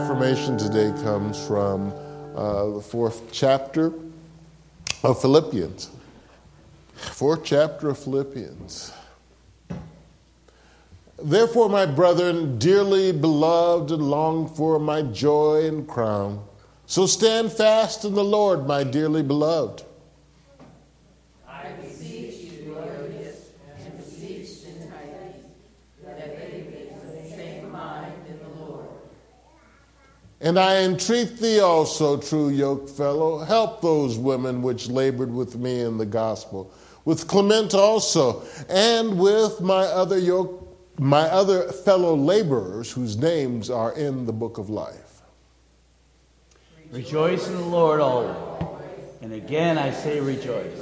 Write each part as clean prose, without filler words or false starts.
affirmation today comes from the fourth chapter of Philippians. Fourth chapter of Philippians. Therefore, my brethren, dearly beloved and longed for, my joy and crown, so stand fast in the Lord, my dearly beloved. I beseech you, Euodias, and beseech Syntyche, that they be of the same mind in the Lord. And I entreat thee also, true yokefellow, help those women which labored with me in the gospel, with Clement also, and with my other fellow laborers whose names are in the book of life. Rejoice in the Lord always. And again I say rejoice.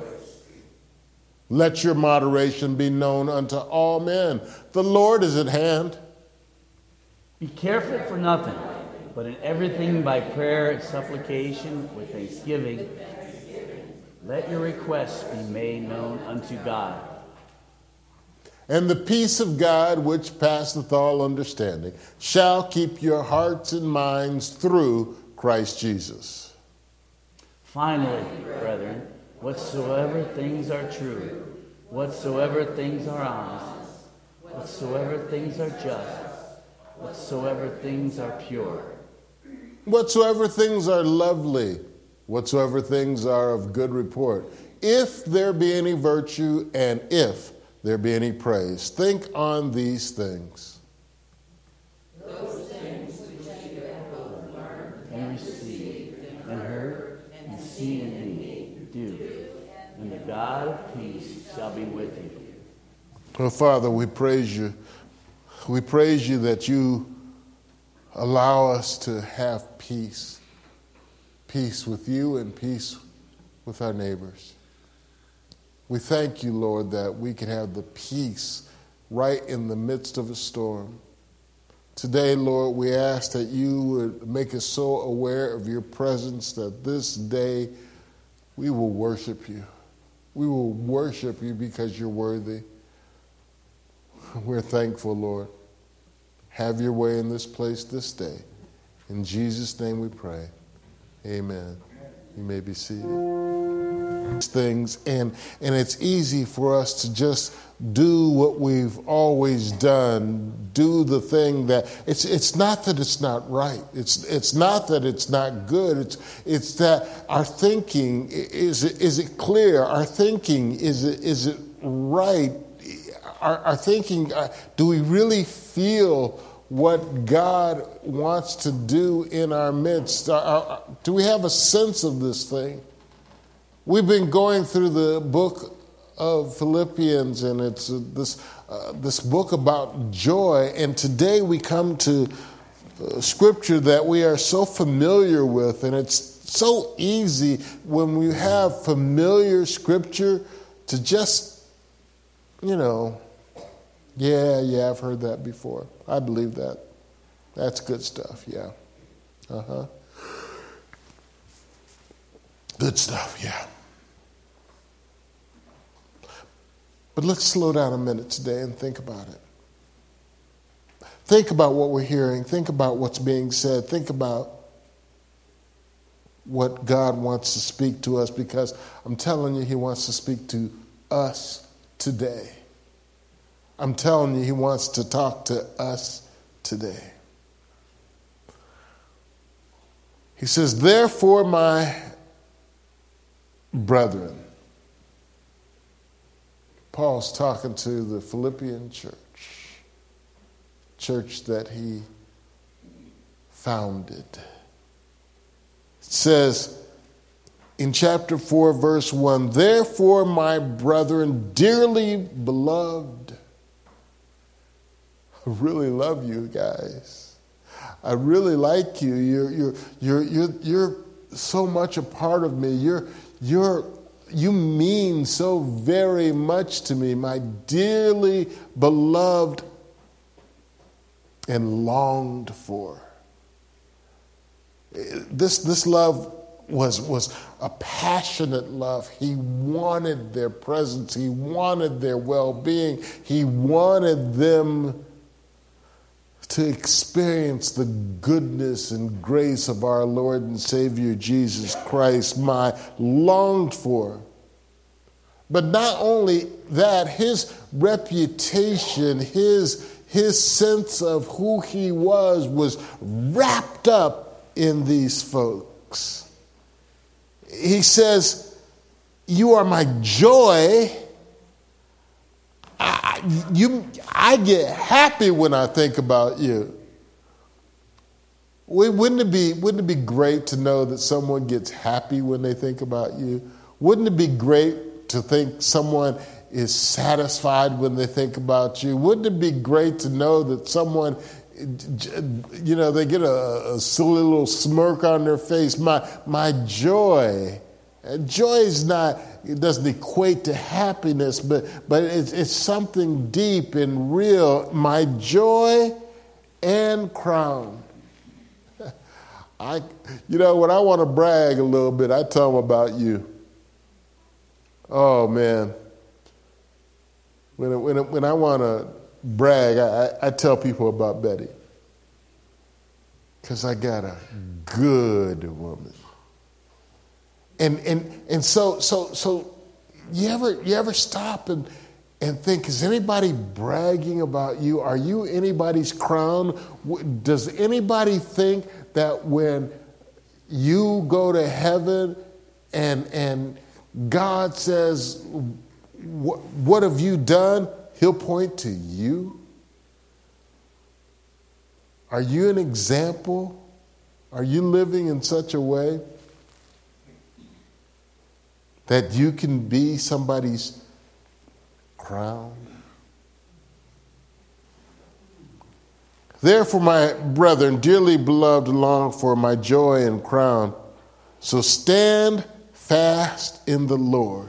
Let your moderation be known unto all men. The Lord is at hand. Be careful for nothing, but in everything by prayer and supplication with thanksgiving, let your requests be made known unto God. And the peace of God, which passeth all understanding, shall keep your hearts and minds through Christ Jesus. Finally, brethren, whatsoever things are true, whatsoever things are honest, whatsoever things are just, whatsoever things are pure, whatsoever things are lovely, whatsoever things are of good report, if there be any virtue and if there be any praise, think on these things. Those things which you have both learned and received, and heard, and seen in me, do. And the God of peace shall be with you. Oh, Father, we praise you. We praise you that you allow us to have peace. Peace with you and peace with our neighbors. We thank you, Lord, that we can have the peace right in the midst of a storm. Today, Lord, we ask that you would make us so aware of your presence that this day we will worship you. We will worship you because you're worthy. We're thankful, Lord. Have your way in this place this day. In Jesus' name we pray. Amen. You may be seated. Things and it's easy for us to just do what we've always done, do the thing that it's not that it's not right, it's not that it's not good, it's that our thinking is it clear, our thinking is it right, our thinking, do we really feel what God wants to do in our midst? Do we have a sense of this thing? We've been going through the book of Philippians, and it's this book about joy. And today we come to scripture that we are so familiar with, and it's so easy when we have familiar scripture to just, yeah, I've heard that before. I believe that. That's good stuff, yeah. Good stuff, yeah. But let's slow down a minute today and think about it. Think about what we're hearing. Think about what's being said. Think about what God wants to speak to us, because I'm telling you, he wants to speak to us today. I'm telling you, he wants to talk to us today. He says, therefore, my brethren. Paul's talking to the Philippian church that he founded. It says in chapter 4, verse 1, therefore, my brethren, dearly beloved. I really love you guys. I really like you. You're so much a part of me. You mean so very much to me, my dearly beloved and longed for. This love was a passionate love. He wanted their presence. He wanted their well-being. He wanted them to experience the goodness and grace of our Lord and Savior Jesus Christ, my longed for. But not only that, his reputation, his sense of who he was wrapped up in these folks. He says, you are my joy. I get happy when I think about you. Wouldn't it be great to know that someone gets happy when they think about you? Wouldn't it be great to think someone is satisfied when they think about you? Wouldn't it be great to know that someone, they get a silly little smirk on their face? My joy. Joy is not, it doesn't equate to happiness, but it's something deep and real. My joy and crown. When I want to brag a little bit, I tell them about you. Oh man. When I want to brag, I tell people about Betty. Because I got a good woman. And so you ever stop and think, is anybody bragging about you? Are you anybody's crown? Does anybody think that when you go to heaven and God says, what have you done? He'll point to you. Are you an example? Are you living in such a way that you can be somebody's crown? Therefore, my brethren, dearly beloved, long for my joy and crown. So stand fast in the Lord.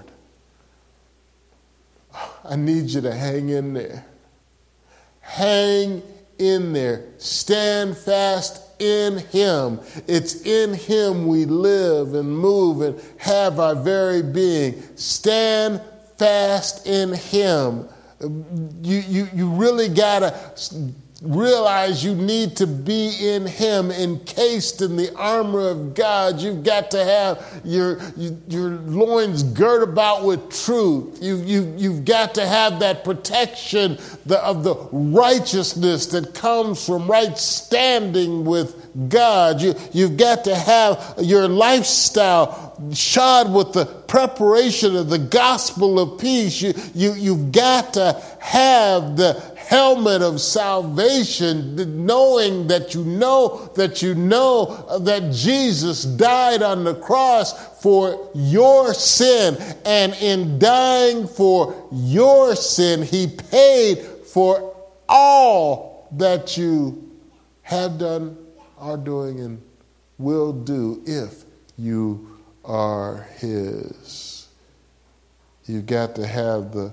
I need you to hang in there. Hang in there. Stand fast in Him. It's in Him we live and move and have our very being. Stand fast in Him. You really gotta realize you need to be in Him, encased in the armor of God. You've got to have your loins girt about with truth. You've got to have that protection of the righteousness that comes from right standing with God. You've got to have your lifestyle shod with the preparation of the gospel of peace. You've got to have the helmet of salvation, knowing that you know that Jesus died on the cross for your sin, and in dying for your sin, He paid for all that you have done, are doing, and will do if you are His. You've got to have the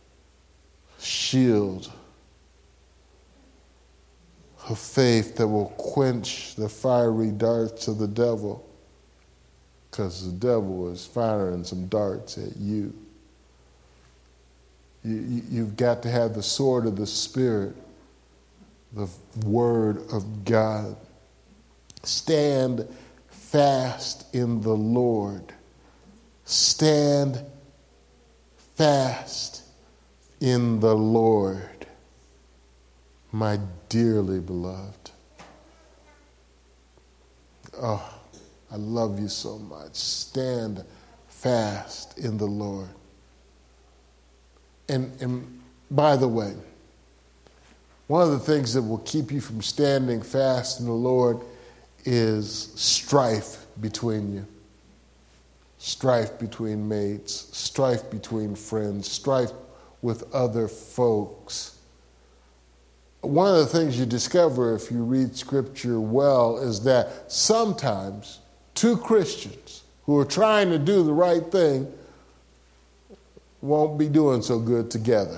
shield of faith that will quench the fiery darts of the devil, because the devil is firing some darts at you. You've got to have the sword of the Spirit, the Word of God. Stand fast in the Lord. Stand fast in the Lord, my dearly beloved. Oh, I love you so much. Stand fast in the Lord. And by the way, one of the things that will keep you from standing fast in the Lord is strife between you. Strife between mates, strife between friends, strife with other folks. One of the things you discover if you read Scripture well is that sometimes two Christians who are trying to do the right thing won't be doing so good together.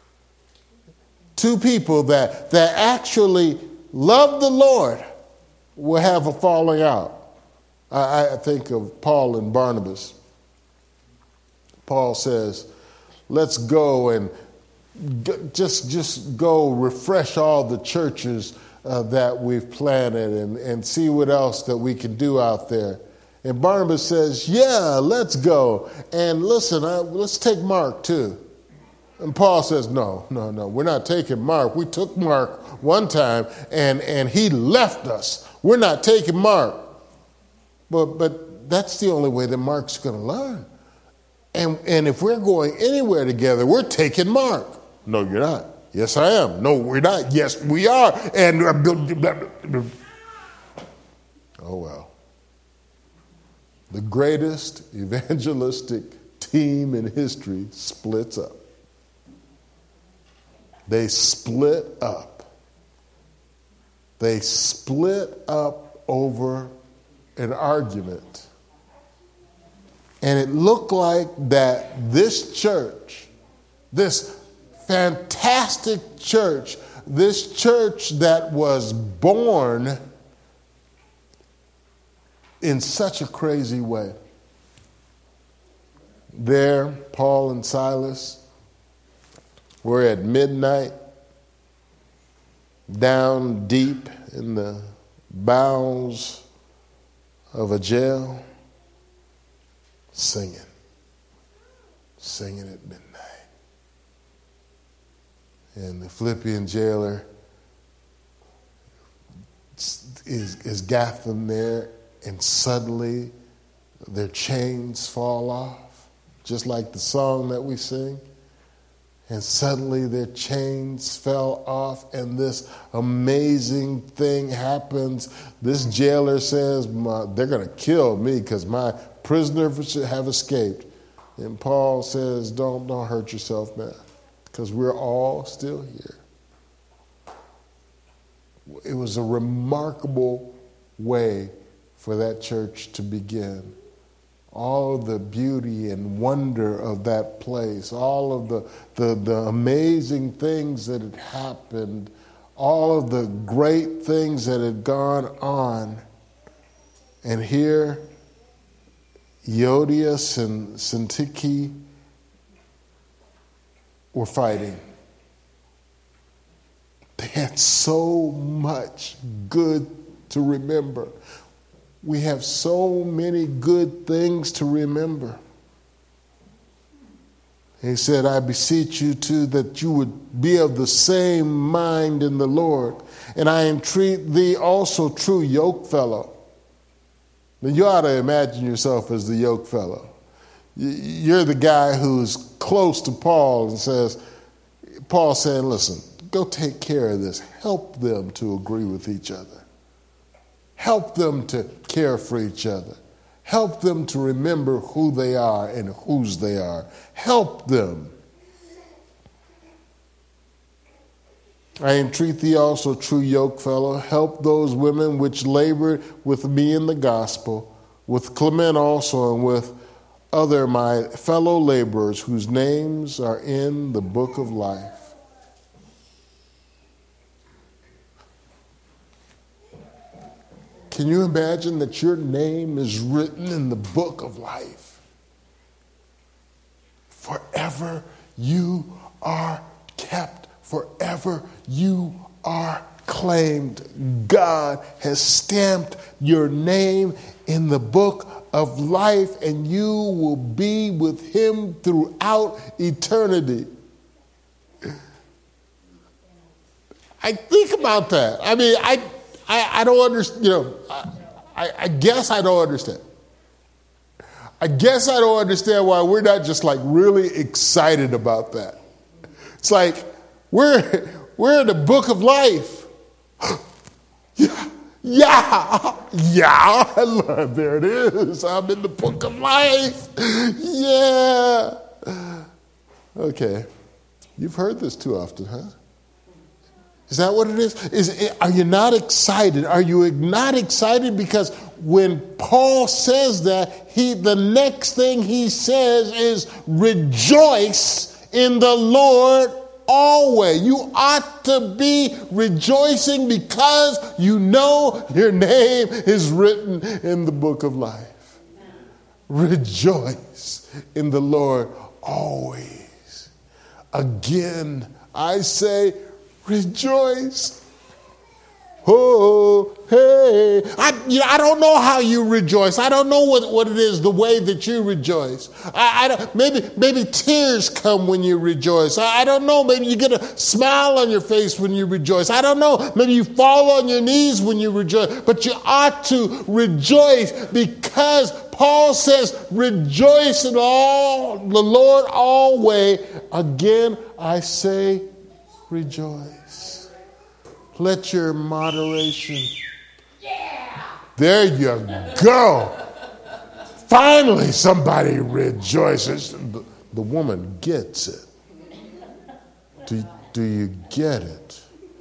Two people that actually love the Lord will have a falling out. I think of Paul and Barnabas. Paul says, let's go and just go refresh all the churches that we've planted and see what else that we can do out there. And Barnabas says, yeah, let's go. And listen, let's take Mark too. And Paul says, no, we're not taking Mark. We took Mark one time and he left us. We're not taking Mark. But that's the only way that Mark's going to learn. And if we're going anywhere together, we're taking Mark. No, you're not. Yes, I am. No, we're not. Yes, we are. And oh, well. The greatest evangelistic team in history splits up. They split up. They split up over an argument. And it looked like that this church, this fantastic church, this church that was born in such a crazy way. There, Paul and Silas were at midnight, down deep in the bowels of a jail, singing at midnight. And the Philippian jailer is got them there, and suddenly their chains fall off, just like the song that we sing. And suddenly their chains fell off, and this amazing thing happens. This jailer says, they're going to kill me because my prisoners have escaped. And Paul says, don't hurt yourself, man, because we're all still here. It was a remarkable way for that church to begin. All of the beauty and wonder of that place, all of the amazing things that had happened, all of the great things that had gone on. And here, Euodias and Syntyche were fighting. They had so much good to remember. We have so many good things to remember. He said, I beseech you too that you would be of the same mind in the Lord. And I entreat thee also, true yokefellow. Now you ought to imagine yourself as the yokefellow. You're the guy who's close to Paul and says, Paul saying, listen, go take care of this. Help them to agree with each other. Help them to care for each other. Help them to remember who they are and whose they are. Help them. I entreat thee also, true yokefellow, help those women which labored with me in the gospel, with Clement also, and with other my fellow laborers whose names are in the book of life. Can you imagine that your name is written in the book of life? Forever you are kept. Forever you are claimed. God has stamped your name in the book of life, and you will be with him throughout eternity. I think about that. I mean, I don't understand, I guess I don't understand. I guess I don't understand why we're not just like really excited about that. It's like we're in the book of life. Yeah, there it is. I'm in the book of life. Yeah. Okay. You've heard this too often, huh? Is that what it is? Are you not excited? Are you not excited? Because when Paul says that, the next thing he says is rejoice in the Lord always. You ought to be rejoicing because you know your name is written in the book of life. Rejoice in the Lord always. Again, I say, rejoice. oh, hey. I don't know how you rejoice. I don't know what it is, the way that you rejoice. Maybe tears come when you rejoice. I don't know. Maybe you get a smile on your face when you rejoice. I don't know. Maybe you fall on your knees when you rejoice. But you ought to rejoice because Paul says, rejoice in all the Lord always. Again, I say, rejoice. Let your moderation. Yeah. There you go. Finally, somebody rejoices. The woman gets it. Do you get it?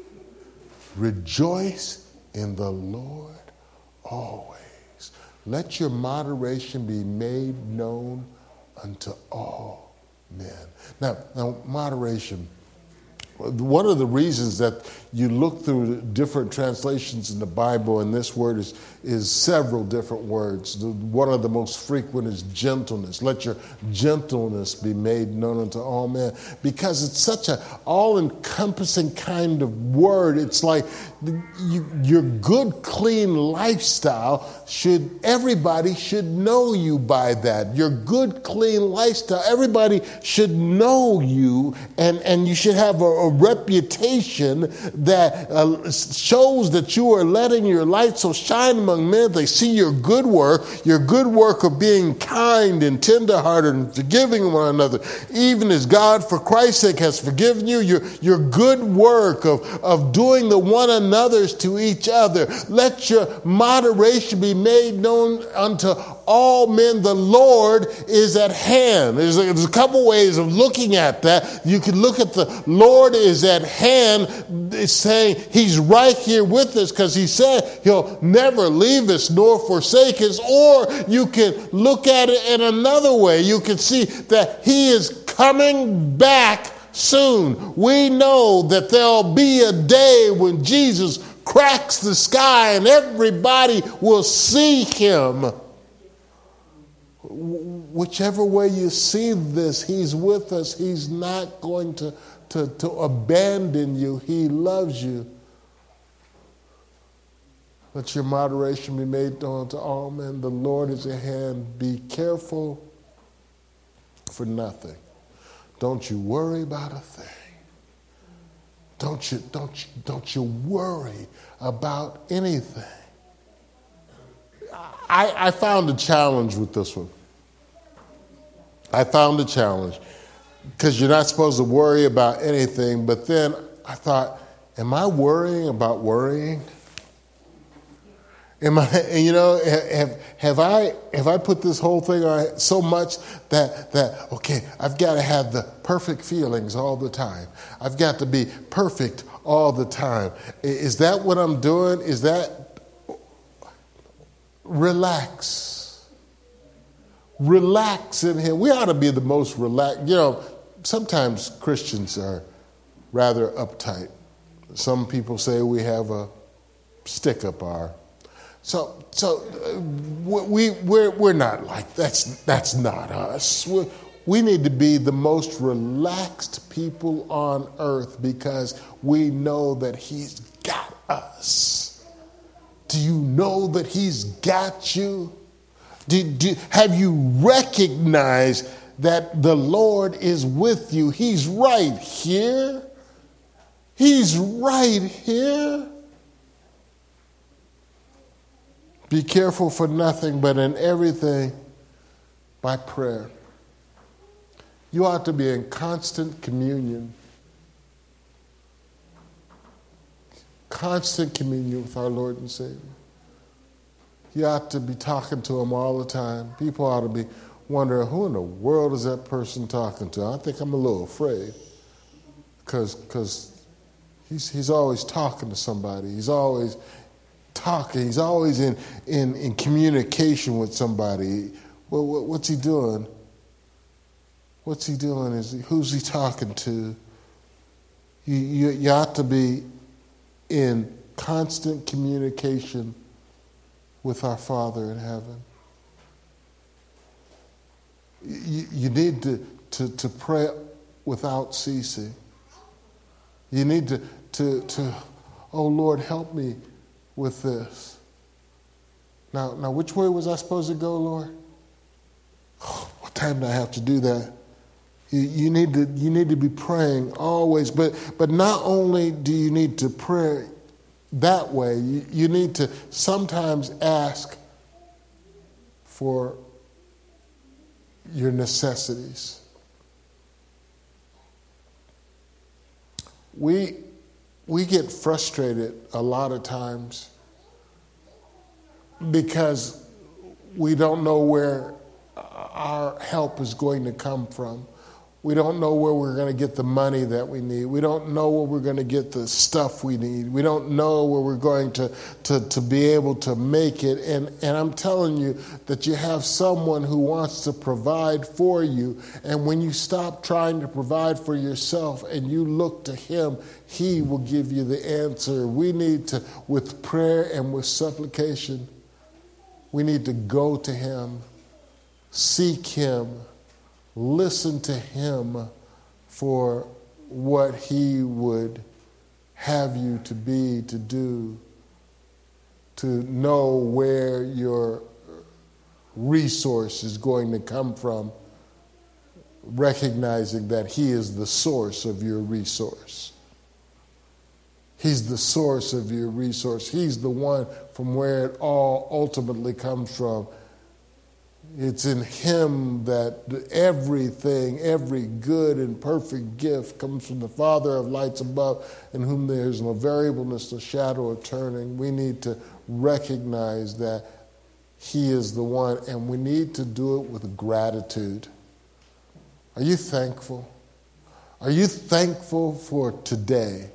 Rejoice in the Lord always. Let your moderation be made known unto all men. Now, moderation. One of the reasons that you look through different translations in the Bible, and this word is several different words. One of the most frequent is gentleness. Let your gentleness be made known unto all men. Because it's such an all-encompassing kind of word. It's like your good, clean lifestyle everybody should know you by that. Your good, clean lifestyle, everybody should know you, and you should have a reputation that shows that you are letting your light so shine among men. They see your good work of being kind and tenderhearted and forgiving one another, even as God for Christ's sake has forgiven you. Your good work of doing the one another's to each other. Let your moderation be made known unto all men. The Lord is at hand. There's a couple ways of looking at that. You can look at the Lord is at hand. It's saying he's right here with us because he said he'll never leave us nor forsake us. Or you can look at it in another way. You can see that he is coming back soon. We know that there'll be a day when Jesus cracks the sky and everybody will see him. Whichever way you see this, he's with us. He's not going to abandon you. He loves you. Let your moderation be made known to all men. The Lord is at hand. Be careful for nothing. Don't you worry about a thing. Don't you worry about anything. I found a challenge with this one. I found a challenge because you're not supposed to worry about anything. But then I thought, am I worrying about worrying? Am I? Have I put this whole thing on so much that okay, I've got to have the perfect feelings all the time. I've got to be perfect all the time. Is that what I'm doing? Is that relax? Relax in him. We ought to be the most relaxed. Sometimes Christians are rather uptight. Some people say we have a stick-up our. So we're not like that's not us. We need to be the most relaxed people on earth because we know that he's got us. Do you know that he's got you? Have you recognized that the Lord is with you? He's right here. He's right here. Be careful for nothing, but in everything by prayer. You ought to be in constant communion. Constant communion with our Lord and Savior. You ought to be talking to him all the time. People ought to be wondering, who in the world is that person talking to? I think I'm a little afraid because he's always talking to somebody. He's always talking. He's always in communication with somebody. Well, what's he doing? What's he doing? Who's he talking to? You ought to be in constant communication with our Father in heaven. You need to pray without ceasing. You need to oh Lord, help me with this. Now, which way was I supposed to go, Lord? Oh, what time do I have to do that? You need to be praying always, but not only do you need to pray that way, you need to sometimes ask for your necessities. We get frustrated a lot of times because we don't know where our help is going to come from. We don't know where we're going to get the money that we need. We don't know where we're going to get the stuff we need. We don't know where we're going to be able to make it. And I'm telling you that you have someone who wants to provide for you. And when you stop trying to provide for yourself and you look to him, he will give you the answer. We need to, with prayer and with supplication, we need to go to him, seek him, listen to him for what he would have you to be, to do, to know where your resource is going to come from, recognizing that he is the source of your resource. He's the source of your resource. He's the one from where it all ultimately comes from. It's in him that everything, every good and perfect gift comes from the Father of lights above, in whom there is no variableness, no shadow of turning. We need to recognize that he is the one, and we need to do it with gratitude. Are you thankful? Are you thankful for today?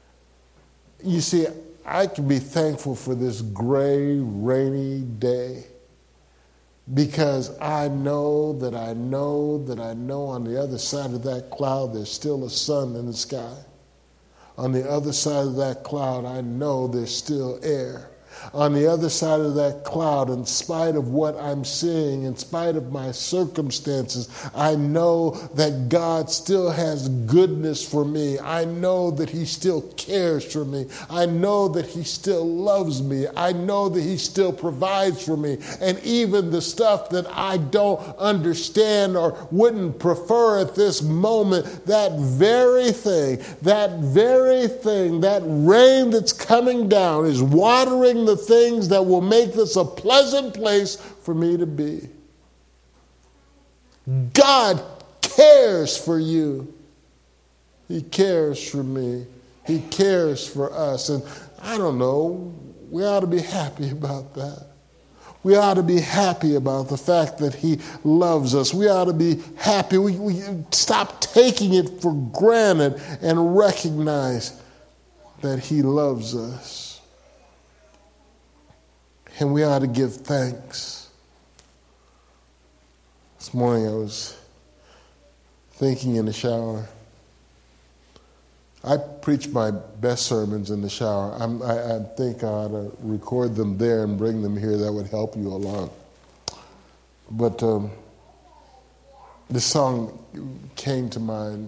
You see, I can be thankful for this gray, rainy day, because I know that I know on the other side of that cloud there's still a sun in the sky. On the other side of that cloud, I know there's still air. On the other side of that cloud, in spite of what I'm seeing, in spite of my circumstances, I know that God still has goodness for me. I know that he still cares for me. I know that he still loves me. I know that he still provides for me. And even the stuff that I don't understand or wouldn't prefer at this moment, that very thing, that rain that's coming down is watering the things that will make this a pleasant place for me to be. God cares for you. He cares for me. He cares for us. And I don't know, we ought to be happy about that. We ought to be happy about the fact that he loves us. We ought to be happy. We stop taking it for granted and recognize that he loves us. And we ought to give thanks. This morning I was thinking in the shower. I preach my best sermons in the shower. I think I ought to record them there and bring them here. That would help you along. But this song came to mind.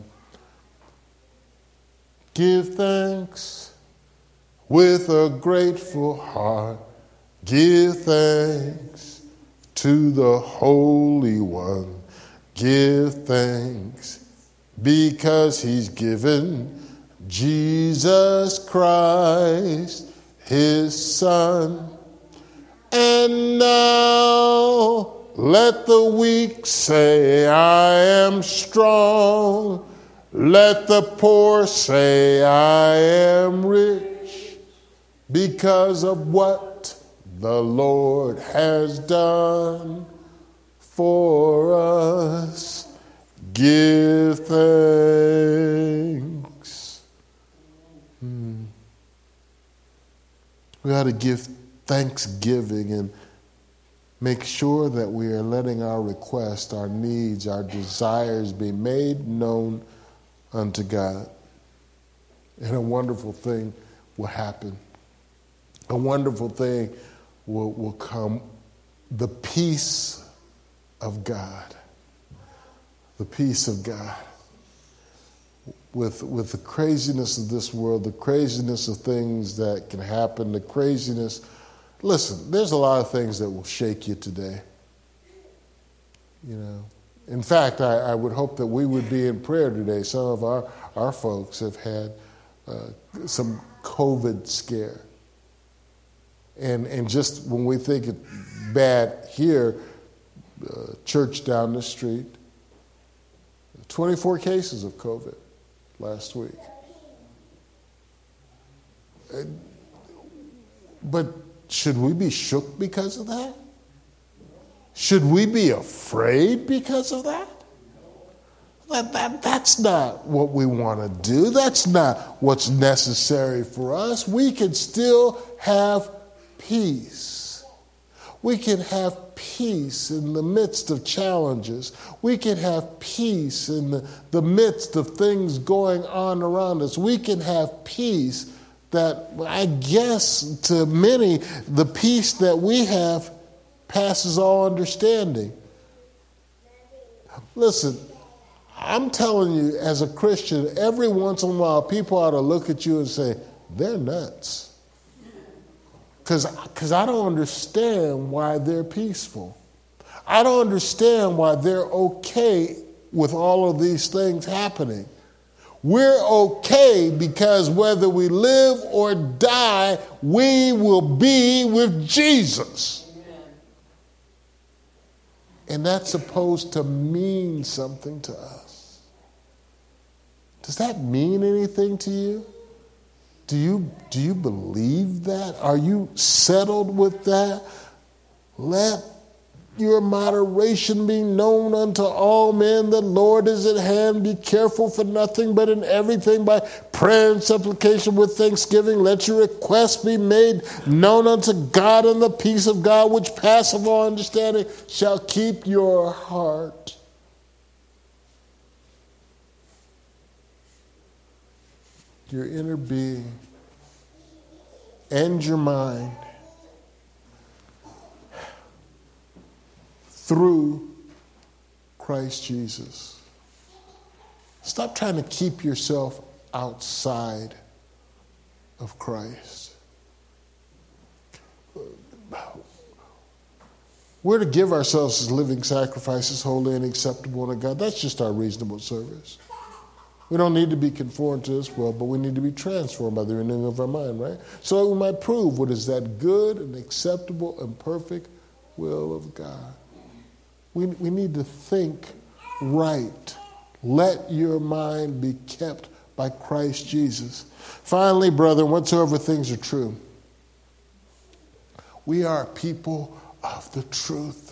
Give thanks with a grateful heart. Give thanks to the Holy One. Give thanks because he's given Jesus Christ, his Son. And now let the weak say, I am strong. Let the poor say, I am rich because of what the Lord has done for us. Give thanks. We ought to give thanksgiving and make sure that we are letting our requests, our needs, our desires be made known unto God. And a wonderful thing will happen. A wonderful thing will come. The peace of God. The peace of God with the craziness of this world, the craziness of things that can happen, the craziness. Listen, there's a lot of things that will shake you today. In fact, I would hope that we would be in prayer today. Some of our folks have had some COVID scare. And just when we think it's bad here, church down the street, 24 cases of COVID last week. But should we be shook because of that? Should we be afraid because of that? That's not what we want to do. That's not what's necessary for us. We can still have peace. We can have peace in the midst of challenges. We can have peace in the midst of things going on around us. We can have peace that, I guess, to many, the peace that we have passes all understanding. Listen, I'm telling you, as a Christian, every once in a while, people ought to look at you and say, they're nuts. Because I don't understand why they're peaceful. I don't understand why they're okay with all of these things happening. We're okay because whether we live or die, we will be with Jesus. Amen. And that's supposed to mean something to us. Does that mean anything to you? Do you believe that? Are you settled with that? Let your moderation be known unto all men. The Lord is at hand. Be careful for nothing, but in everything by prayer and supplication with thanksgiving. Let your requests be made known unto God, and the peace of God, which passeth all understanding, shall keep your heart. Your inner being and your mind through Christ Jesus. Stop trying to keep yourself outside of Christ. We're to give ourselves as living sacrifices, holy and acceptable unto God. That's just our reasonable service. We don't need to be conformed to this world, but we need to be transformed by the renewing of our mind, right? So that we might prove what is that good and acceptable and perfect will of God. We need to think right. Let your mind be kept by Christ Jesus. Finally, brethren, whatsoever things are true, we are people of the truth.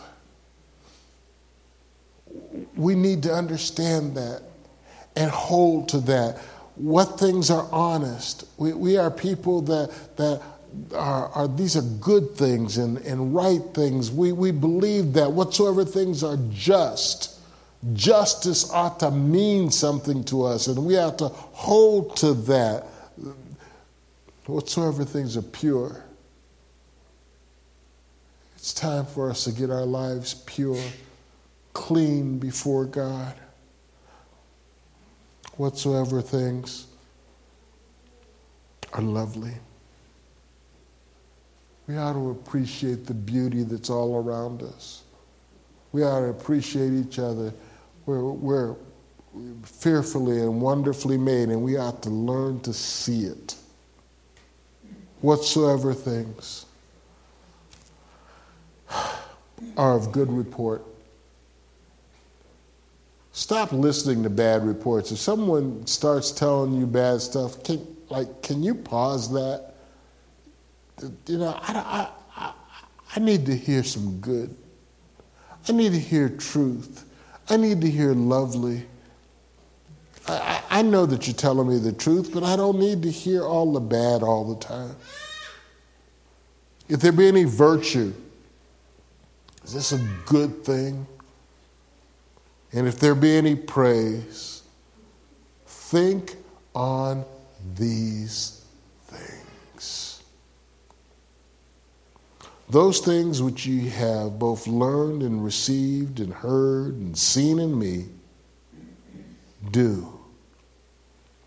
We need to understand that and hold to that. What things are honest? We are people that are these are good things and right things. We believe that whatsoever things are just, justice ought to mean something to us, and we have to hold to that. Whatsoever things are pure. It's time for us to get our lives pure, clean before God. Whatsoever things are lovely. We ought to appreciate the beauty that's all around us. We ought to appreciate each other. We're fearfully and wonderfully made, and we ought to learn to see it. Whatsoever things are of good report. Stop listening to bad reports. If someone starts telling you bad stuff, can you pause that? I need to hear some good. I need to hear truth. I need to hear lovely. I know that you're telling me the truth, but I don't need to hear all the bad all the time. If there be any virtue, is this a good thing? And if there be any praise, think on these things. Those things which ye have both learned and received and heard and seen in me, do,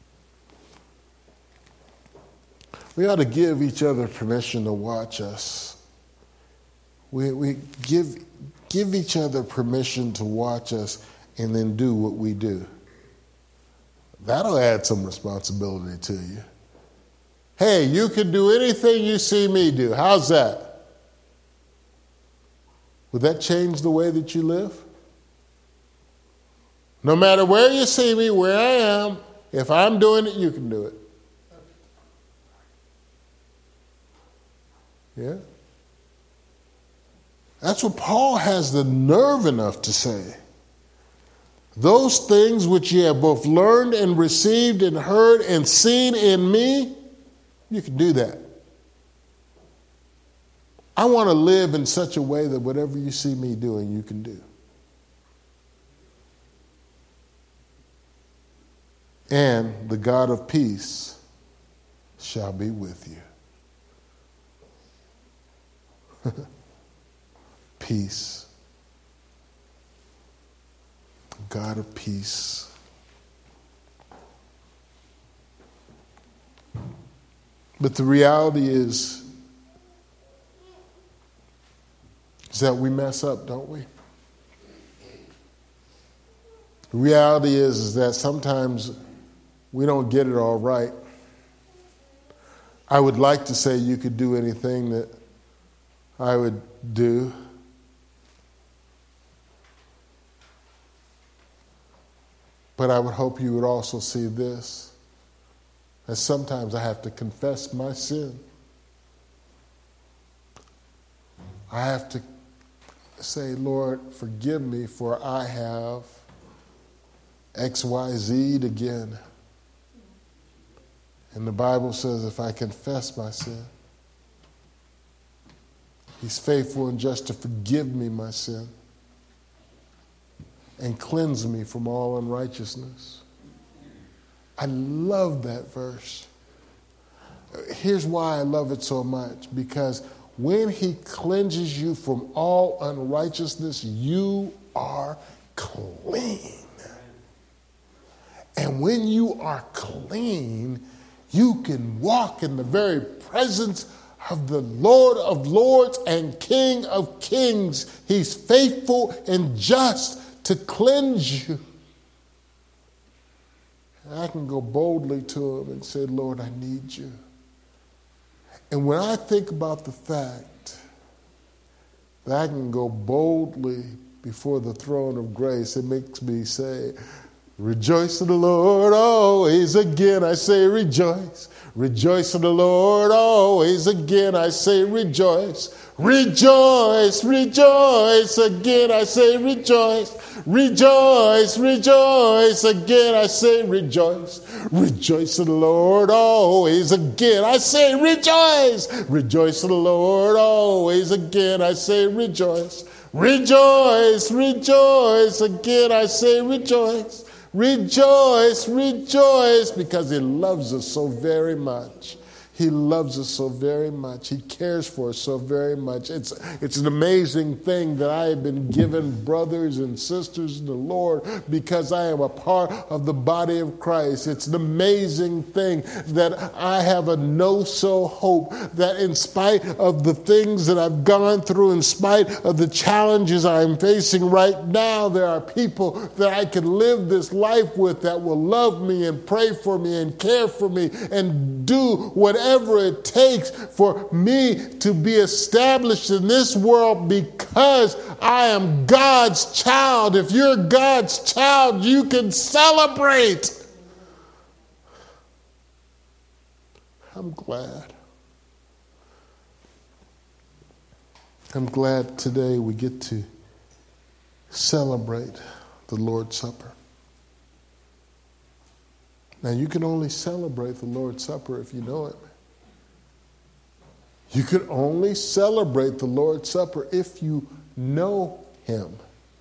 We ought to give each other permission to watch us. We give each other permission to watch us and then do what we do. That'll add some responsibility to you. Hey, you can do anything you see me do. How's that? Would that change the way that you live? No matter where you see me, where I am, if I'm doing it, you can do it. Yeah? That's what Paul has the nerve enough to say. Those things which ye have both learned and received and heard and seen in me, you can do that. I want to live in such a way that whatever you see me doing, you can do. And the God of peace shall be with you. Peace. God of peace. But the reality is that we mess up, don't we? The reality is that sometimes we don't get it all right. I would like to say you could do anything that I would do. But I would hope you would also see this, that sometimes I have to confess my sin. I have to say, Lord, forgive me, for I have XYZ'd again. And the Bible says if I confess my sin, He's faithful and just to forgive me my sin and cleanse me from all unrighteousness. I love that verse. Here's why I love it so much. Because when He cleanses you from all unrighteousness, you are clean. And when you are clean, you can walk in the very presence of the Lord of Lords and King of Kings. He's faithful and just to cleanse you. And I can go boldly to Him and say, Lord, I need you. And when I think about the fact that I can go boldly before the throne of grace, it makes me say, rejoice in the Lord always. Again I say rejoice. Rejoice in the Lord always. Again I say rejoice. Rejoice, rejoice. Again I say rejoice. Rejoice, rejoice. Again I say rejoice. Rejoice in the Lord always. Again I say rejoice. Rejoice in the Lord always. Again I say rejoice. Rejoice, rejoice. Again I say rejoice. Rejoice, rejoice, because He loves us so very much. He loves us so very much. He cares for us so very much. It's an amazing thing that I have been given brothers and sisters in the Lord because I am a part of the body of Christ. It's an amazing thing that I have a no-so hope that in spite of the things that I've gone through, in spite of the challenges I'm facing right now, there are people that I can live this life with that will love me and pray for me and care for me and do whatever it takes for me to be established in this world because I am God's child. If you're God's child, you can celebrate. I'm glad. I'm glad today we get to celebrate the Lord's Supper. Now, you can only celebrate the Lord's Supper if you know it. You can only celebrate the Lord's Supper if you know Him.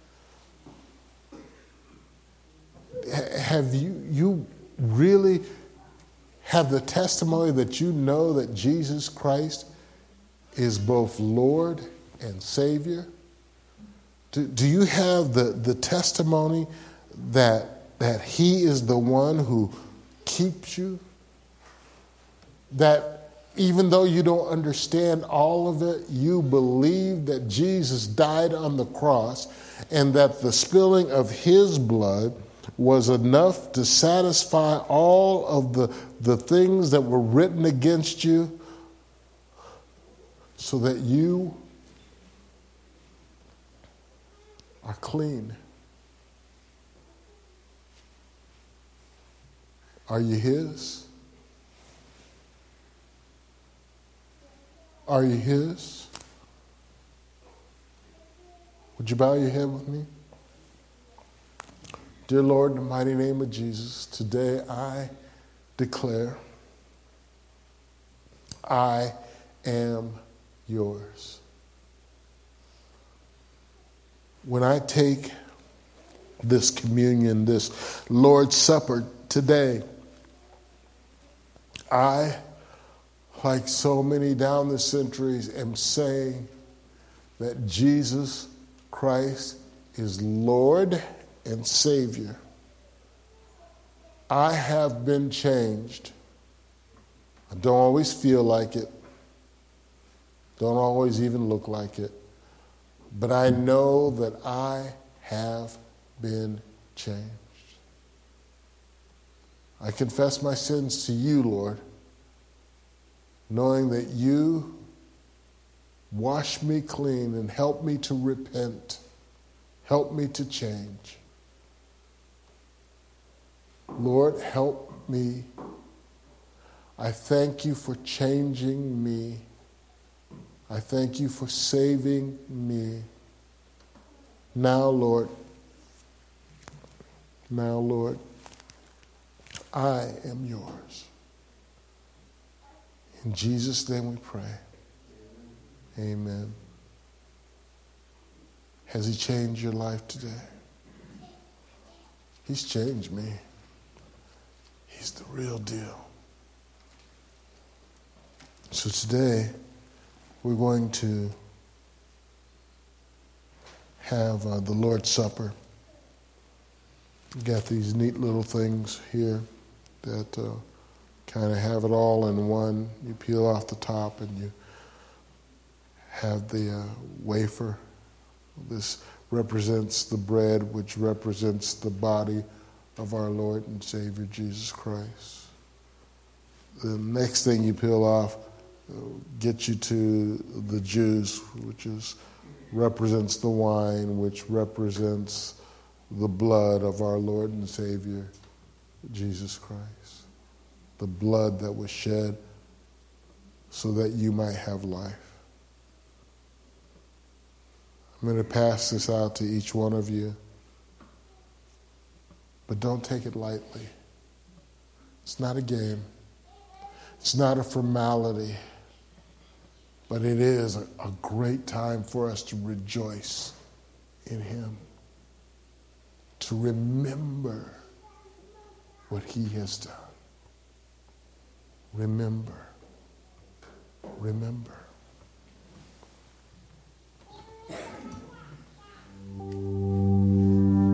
Have you really have the testimony that you know that Jesus Christ is both Lord and Savior? Do you have the testimony that He is the one who keeps you? That Even though you don't understand all of it, you believe that Jesus died on the cross and that the spilling of his blood was enough to satisfy all of the things that were written against you, so that you are clean. Are you his? Are you his? Would you bow your head with me? Dear Lord, in the mighty name of Jesus, today I declare I am yours. When I take this communion, this Lord's Supper today, I, like so many down the centuries, am saying that Jesus Christ is Lord and Savior. I have been changed. I don't always feel like it. Don't always even look like it. But I know that I have been changed. I confess my sins to you, Lord, knowing that you wash me clean and help me to repent. Help me to change. Lord, help me. I thank you for changing me. I thank you for saving me. Now, Lord, I am yours. In Jesus' name we pray. Amen. Has he changed your life today? He's changed me. He's the real deal. So today, we're going to have the Lord's Supper. We've got these neat little things here that kind of have it all in one. You peel off the top and you have the wafer. This represents the bread, which represents the body of our Lord and Savior Jesus Christ. The next thing you peel off gets you to the juice, which represents the wine, which represents the blood of our Lord and Savior Jesus Christ. The blood that was shed so that you might have life. I'm going to pass this out to each one of you. But don't take it lightly. It's not a game. It's not a formality. But it is a great time for us to rejoice in him. To remember what he has done. Remember.